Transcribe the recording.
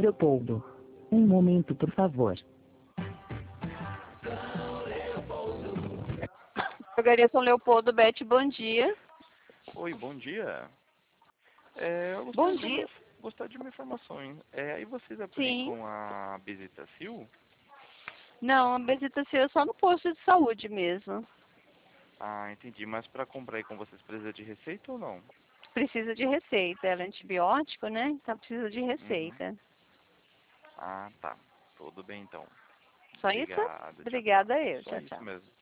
Leopoldo. Um momento, por favor. Drogaria São Leopoldo, Beth, bom dia. Oi, bom dia. Eu Bom dia. gostaria de uma informação, hein? Aí vocês Sim. aplicam a Bezetacil? Não, a Bezetacil é só no posto de saúde mesmo. Ah, entendi. Mas para comprar aí com vocês precisa de receita ou não? Precisa de receita. Ela é antibiótico, né? Então precisa de Uhum. receita. Ah, tá. Tudo bem então. Só isso? Obrigado. Tchau, tchau. Obrigada eu. Só Tchau, isso tchau. mesmo.